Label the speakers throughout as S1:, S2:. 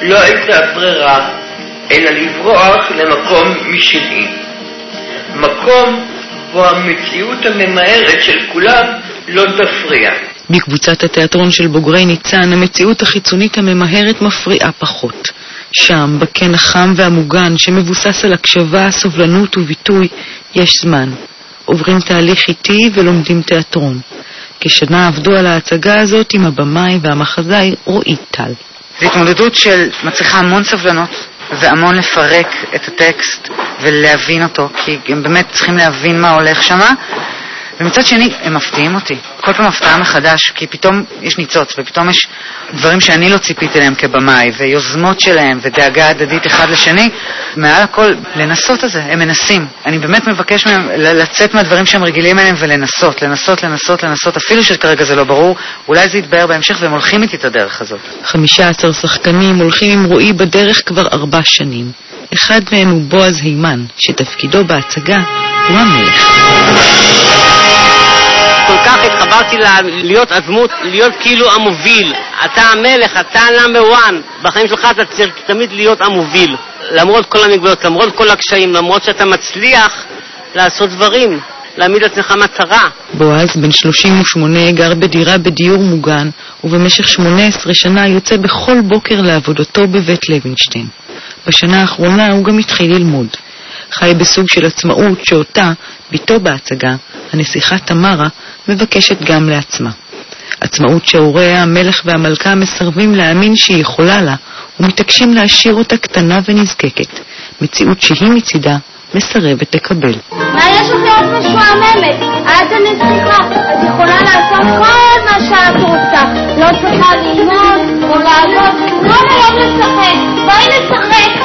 S1: לא הייתה ברירה אלא לברוח למקום משני, מקום בו המציאות הממהרת של כולם לא תפריע.
S2: בקבוצת התיאטרון של בוגרי ניצן המציאות החיצונית הממהרת מפריעה פחות. שם, בקן החם והמוגן שמבוסס על הקשבה, סובלנות וביטוי, יש זמן. עוברים תהליך איטי ולומדים תיאטרון. כשנה עבדו על ההצגה הזאת עם הבמאי והמחזאי רועי טל.
S3: זו התמודדות של מצריכה המון סבלנות והמון לפרק את הטקסט ולהבין אותו, כי הם באמת צריכים להבין מה הולך שמה. ומצד שני, הם מפתיעים אותי. כל פעם הפתעה מחדש, כי פתאום יש ניצוץ, ופתאום יש דברים שאני לא ציפיתי להם כבמאי, ויוזמות שלהם, ודאגה הדדית אחד לשני. מעל הכל, לנסות את זה, הם מנסים. אני באמת מבקש מהם לצאת מהדברים שהם רגילים אליהם, ולנסות, אפילו שכרגע זה לא ברור, אולי זה יתבהר בהמשך, והם הולכים איתי את הדרך הזאת.
S2: 15 שחקנים הולכים עם רועי בדרך כבר 4 שנים. אחד מהם הוא בועז הימן, שתפקידו בהצגה הוא המלך.
S4: כל כך התחברתי להיות הדמות, להיות כאילו המוביל. אתה המלך, אתה נאמבר 1. בחיים שלך אתה צריך תמיד להיות המוביל. למרות כל המגבלות, למרות כל הקשיים, למרות שאתה מצליח לעשות דברים, להעמיד עצמך מטרה.
S2: בועז, בן 38, גר בדירה בדיור מוגן, ובמשך 18 שנה יוצא בכל בוקר לעבודתו בבית לוינשטיין. בשנה האחרונה הוא גם התחיל ללמוד. חי בסוג של עצמאות שאותה, ביתו בהצגה, הנסיכה תמרה, מבקשת גם לעצמה. עצמאות שהוריה, המלך והמלכה מסרבים להאמין שהיא יכולה לה, ומתעקשים להשאיר אותה קטנה ונזקקת. מציאות שהיא מצידה מסרבת לקבל.
S5: מה יש לך להיות משועממת? את הנסיכה, את יכולה לעשות כל מה שאת רוצה. לא צריכה ללמוד או לעבוד, כל היום לשחק. בואי נשחק.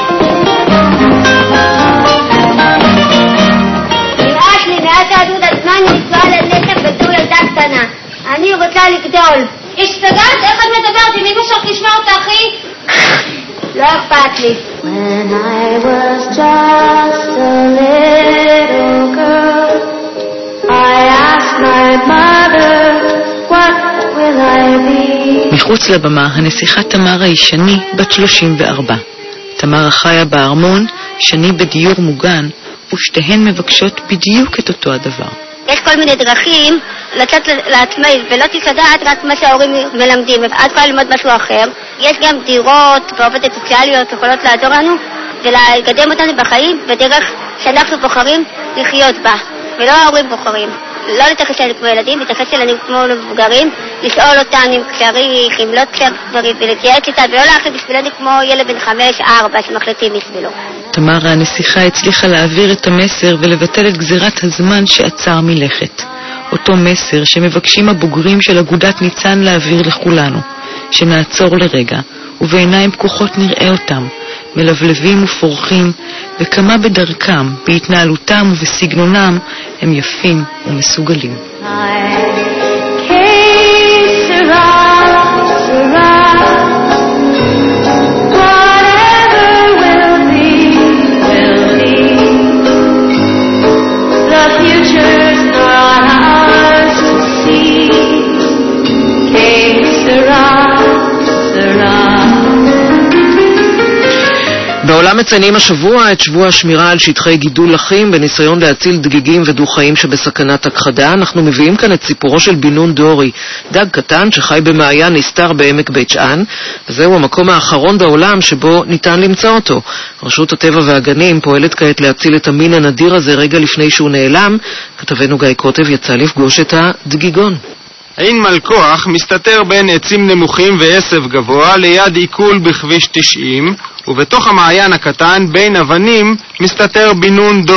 S5: נראה לי מעט יהדות הזמן נצועה לנשק בתור ילדה קטנה. אני רוצה לגדול. השתגעת? איך את מדברת? אם אמא שלך תשמע אותה, אחי? לא אכפת לי. When I was just a little girl, I asked my mother, what will I be?
S2: מחוץ לבמה, הנסיכה תמרה היא שני, בת 34. תמרה חיה בארמון, שני בדיור מוגן, ושתיהן מבקשות בדיוק את אותו הדבר.
S5: יש כל מיני דרכים לצאת לעצמאית, ולא תסדעת רק מה שההורים מלמדים, את יכולה ללמוד משהו אחר. יש גם דירות ועובדות סוציאליות יכולות לעזור לנו ולקדם אותנו בחיים בדרך שאנחנו בוחרים לחיות בה, ולא ההורים בוחרים. לא להתייחס אלינו כמו ילדים, להתייחס אלינו כמו מבוגרים, לשאול אותנו אם צריך, אם לא צריך דברים, ולהתייעץ איתה, ולא להחליט בשבילנו כמו ילד בן 5-4 שמחליטים בשבילו.
S2: תמרה הנסיכה הצליחה להעביר את המסר ולבטל את גזירת הזמן שעצר מלכת. אותו מסר שמבקשים הבוגרים של אגודת ניצן להעביר לכולנו, שנעצור לרגע, ובעיניים פקוחות נראה אותם, מלבלבים ופורחים, וכמה בדרכם, בהתנהלותם ובסגנונם, הם יפים ומסוגלים.
S6: בעולם מציינים השבוע את שבוע השמירה על שטחי גידול לחים בניסיון להציל דגיגים ודו-חיים שבסכנת הכחדה. אנחנו מביאים כאן את סיפורו של בינון דורי, דג קטן שחי במעיין נסתר בעמק בית שאן, וזהו המקום האחרון בעולם שבו ניתן למצוא אותו. רשות הטבע והגנים פועלת כעת להציל את המין הנדיר הזה רגע לפני שהוא נעלם. כתבנו גיא קוטב יצא לפגוש את הדגיגון.
S7: עין מלכוח מסתתר בין עצים נמוכים ועשב גבוה ליד עיכול בכביש 90, ובתוך המעיין הקטן בין אבנים מסתתר בינון דורי.